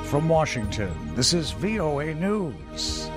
From Washington, this is VOA News.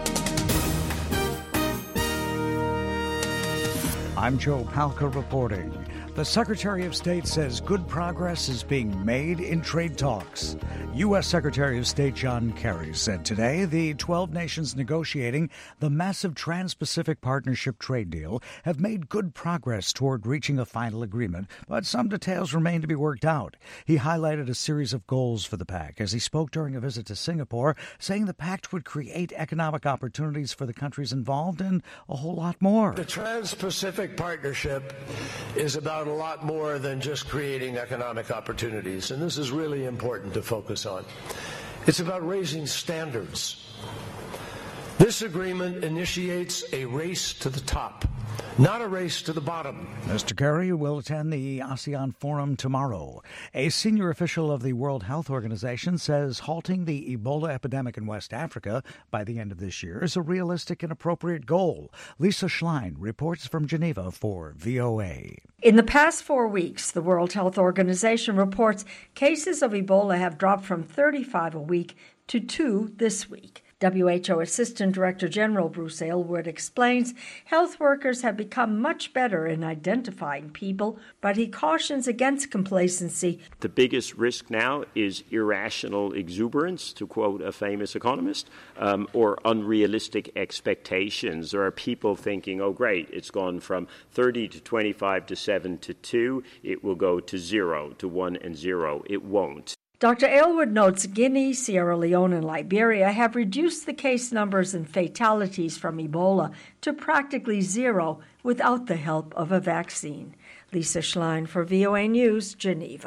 I'm Joe Palca reporting. The Secretary of State says good progress is being made in trade talks. U.S. Secretary of State John Kerry said today the 12 nations negotiating the massive Trans-Pacific Partnership trade deal have made good progress toward reaching a final agreement, but some details remain to be worked out. He highlighted a series of goals for the pact as he spoke during a visit to Singapore, saying the pact would create economic opportunities for the countries involved and a whole lot more. The Trans-Pacific Partnership is about a lot more than just creating economic opportunities, and this is really important to focus on. It's about raising standards. This agreement initiates a race to the top, not a race to the bottom. Mr. Kerry will attend the ASEAN Forum tomorrow. A senior official of the World Health Organization says halting the Ebola epidemic in West Africa by the end of this year is a realistic and appropriate goal. Lisa Schlein reports from Geneva for VOA. In the past 4 weeks, the World Health Organization reports cases of Ebola have dropped from 35 a week to 2 this week. WHO Assistant Director General Bruce Aylward explains health workers have become much better in identifying people, but he cautions against complacency. The biggest risk now is irrational exuberance, to quote a famous economist, or unrealistic expectations. There are people thinking, oh, great, it's gone from 30 to 25 to 7 to 2. It will go to 0 to 1 and 0. It won't. Dr. Aylward notes Guinea, Sierra Leone, and Liberia have reduced the case numbers and fatalities from Ebola to practically 0 without the help of a vaccine. Lisa Schlein for VOA News, Geneva.